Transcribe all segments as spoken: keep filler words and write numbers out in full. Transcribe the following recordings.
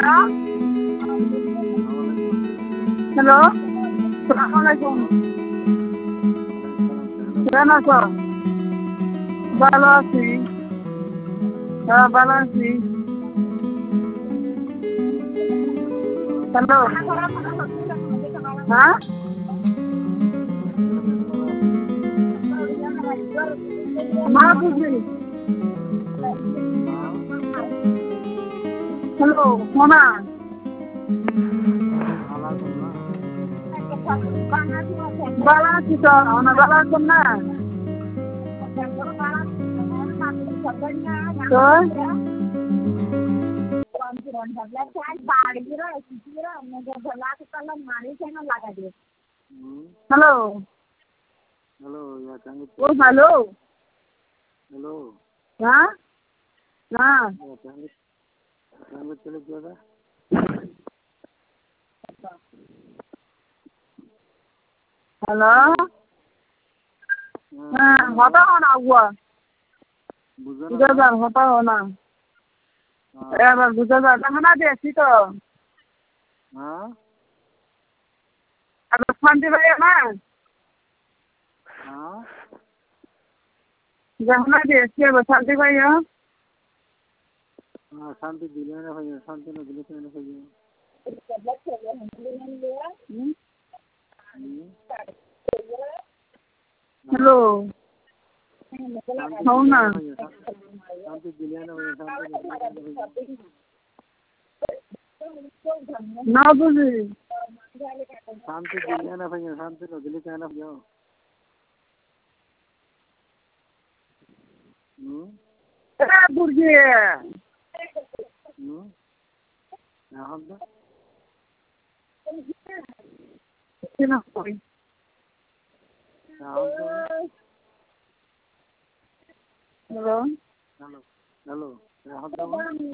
Hello, সালাম আলাইকুম। কেমন আছো? ভালো আছি। হ্যাঁ, ভালো আছি। হ্যালো, হ্যাঁ, না বুঝি। হ্যালো, মোনা, ভালো আছি তো। না ভালো আছেন না তো? হ্যালো, हेलो या चांगली ও হ্যালো, हेलो হ্যাঁ, হ্যাঁ, या चांगली चांगली चले गया था হ্যালো, হ্যাঁ, হতা হো না হুয়া, बुझा বুঝা ना যান, হতা হো না। এবার বুঝা যান, খানা দিয়েছি তো। हाँ এবার শান্তি ভাইয়া না, हाँ গহনা দিয়েছি এবার শান্তি ভাইয়া। हाँ शांति दिले ना भाई शांति ना दिले ना भाई হ্যালো, হও না, शांति दिले ना भाई शांति না বুঝি। शांति दिले ना भाई शांति ना दिले क्या ना भैया हम्म এ বুঝি, हम्म यहाँ तो কিনা কই। यहाँ तो হ্যালো, हेलो हेलो यहाँ तो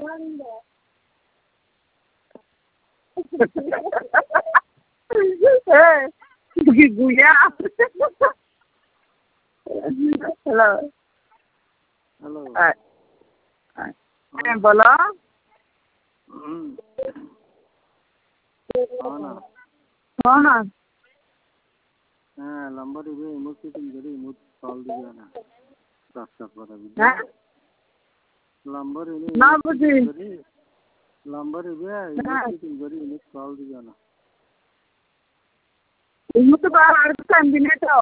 কি গুইয়া। হ্যালো, हेलो হ্যাঁ বলো। हम्म हाँ ना হও না, हाँ लंबर इवे मुझसे तुम जरी मुझ कॉल दिया ना रास्ता पर अभी হ্যাঁ, लंबर इवे না বুঝি। जरी लंबर इवे मुझसे तुम जरी मुझ कॉल दिया ना ইমু তো বার আর টাইম দিনে তো।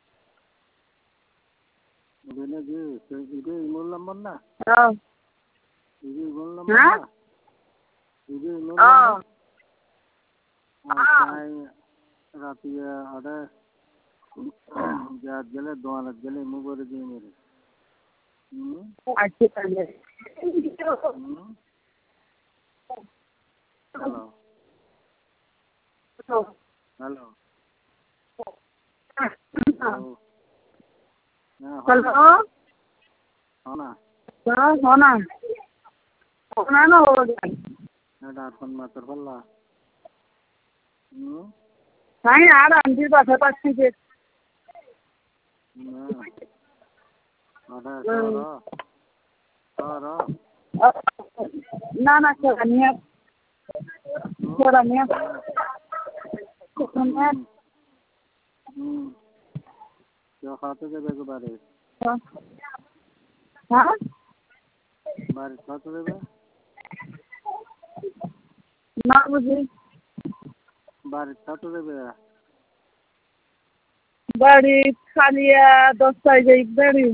इवे ना जी इवे इमोल लंबर ना হ্যাঁ, इवे इमोल लंबर হ্যাঁ, ना इवे इमोल ও, लंबर ও, चाय राती आधा जात जले दो आलत जले मुबर दिए मेरे हम्म আচ্ছা তাহলে। हम्म हेलो हेलो हेलो हाँ हो হ্যালো, ना हो ना হ্যাঁ, হও না, হও না না হো যায়। এটা ফোন মাত্র বললা হুম আমি আর আন্টির বাসা পাচ্ছি যে। না আদা সর সর না না সেরা নিয়ে সেরা নিয়ে হুম হুম কেউ খাতে দেবে একবারে হ্যাঁ, বাড়ি খাতে দেবে না বুঝি। বাড়ি খাতে দেবে বাড়ি খালিয়া দশটায় যাই বাড়ি।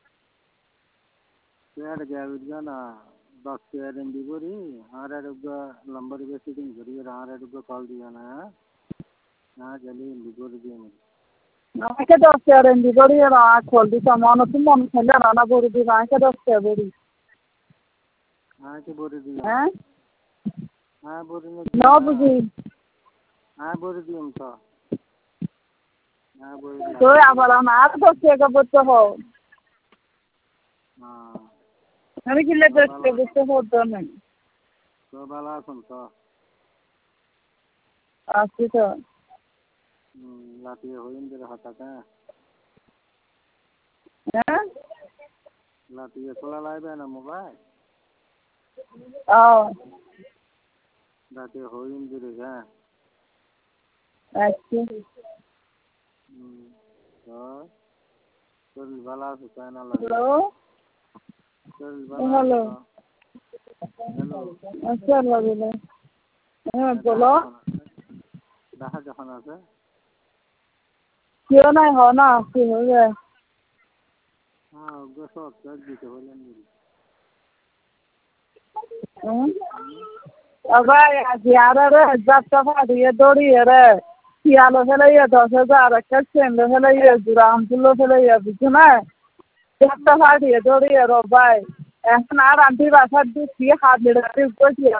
পেड़ गया विद्या ना दस पेड़ इंडी बोरी हारे रुपया लंबर पे सीटिंग करी हारे रुपया कॉल दिया ना हाँ जल्दी इंडी बोरी दिया मेरे আমাকে দশ টাকা রেন্ডি করি আর খোল দিতে মনে তো মন খেলে রান্না করে দিই আমাকে দশ টাকা বেরি। हाँ के बोरी दिया হ্যাঁ, हाँ बोरी में না दिया বুঝি। हाँ बोरी दिया हमको हाँ बोरी दिया তো আবার আমার আর দশ টাকা করতে হোক। हाँ আমি কিনলে দশ টাকা করতে হতো না। तो बाला सुन तो আসছি তো। लाती हो इन जरा हटा का হ্যাঁ, लाती सोला लाए बे ना मोबाइल ও, রাতে হইন দিলে হ্যাঁ আচ্ছা তো শরীর ভালো আছে তাই না লাগে হ্যালো শরীর ভালো হ্যালো হ্যালো আচ্ছা আলহামদুলিল্লাহ হ্যাঁ বলো দেখা যখন আছে কেউ নাই হয় না কি হয়ে যায় হ্যাঁ ওগুলো সব চার্জ দিতে হলেন আবার জিয়ারে যাত্রা ফাটিয়ে দৌড়িয়ে রে শিয়ালো ফেলাইয়া দশ হাজার একটা সেন্ডে ফেলাইয়া জুড়া আমতুলো ফেলাইয়া বুঝছো না যাত্রা ফাটিয়ে দৌড়িয়ে রবাই এখন আর আন্টি বাসার দিচ্ছি হাত বেড়াতে উপরে